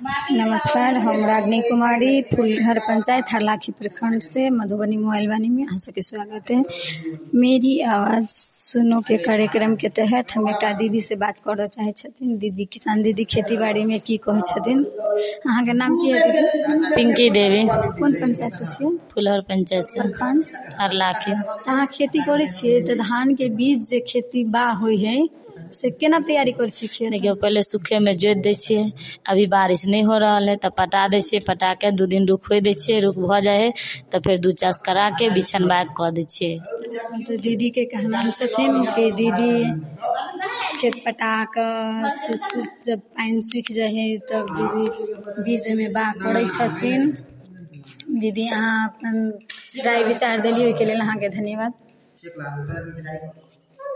नमस्कार, हम रागिनी कुमारी फुलहर पंचायत हरलाखी प्रखंड से मधुबनी मोबाइल वाणी में आप सबके स्वागत है। मेरी आवाज़ सुनो के कार्यक्रम के तहत हम एक दीदी से बात करऽ चाहे छथिन। दीदी किसान दीदी खेती बाड़ी में की कहै छथिन। अहाँ के नाम की है दीदी? पिंकी देवी। कौन पंचायत से छियै? फुलहर पंचायत से प्रखंड हरलाखी। अहाँ खेती करे छियै तो धान के बीज जे खेती बा होय है से केना तैयारी कर छी खेत? देखियो पहले सूखे में जोत दै छियै, अभी बारिश नहीं हो रहा है तो पटा दै छियै, पटा के 2 दिन रुक दै छियै, रुक भ जाए है तो फिर 2 चास करा के बिछन बाग क दै छियै। तो दीदी के कहना छथिन कि दीदी खेत पटा कर जब पानी सूख जाए है तब दीदी बीज में बाग करै छथिन। दीदी अहाँ अपन राय विचार देलियै, ओहिके लेल अहाँके धन्यवाद।